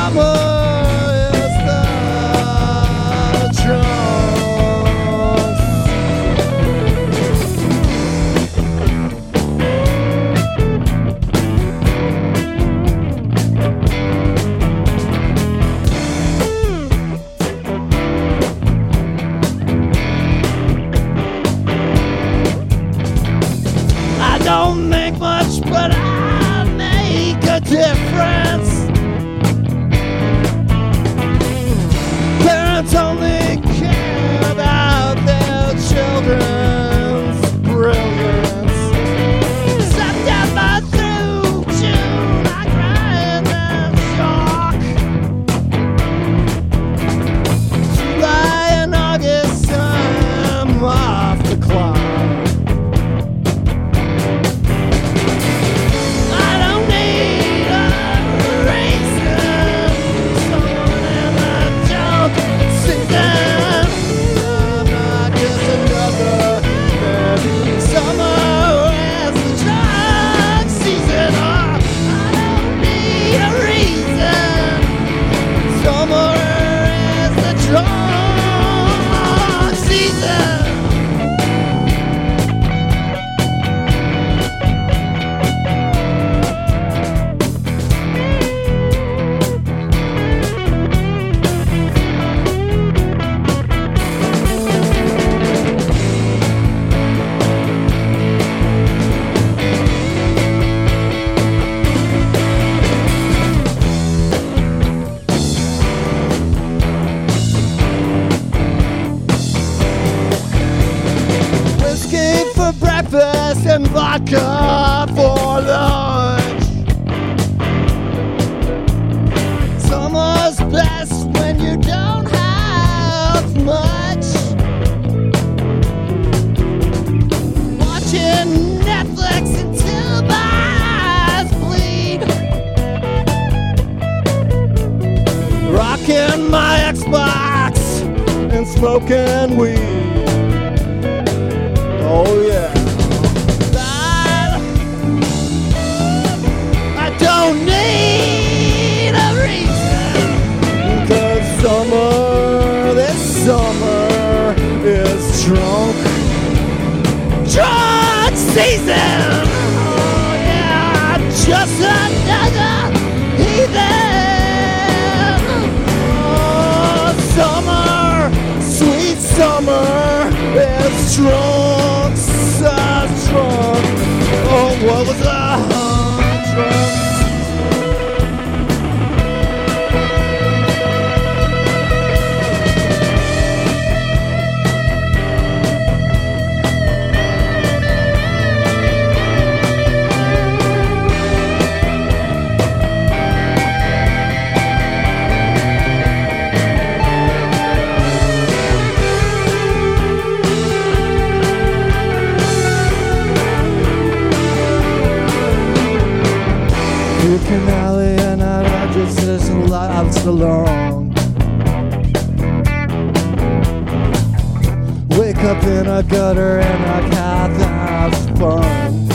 Don't make much, but I make a difference. Parents only care about their children's brilliance. September through June, I cry in the shock. July and August, I'm off the clock. Breakfast and vodka for lunch. Summer's best when you don't have much. Watching Netflix until my eyes bleed. Rocking my Xbox and smoking weed. Oh yeah. I don't need a reason, 'cause this summer is drunk season. Oh yeah, just another heathen. Oh, summer, sweet summer is drunk, so drunk. Oh, what was that? Drunk. Canali and I just as lives along. Wake up in a gutter and a cat that's sprung.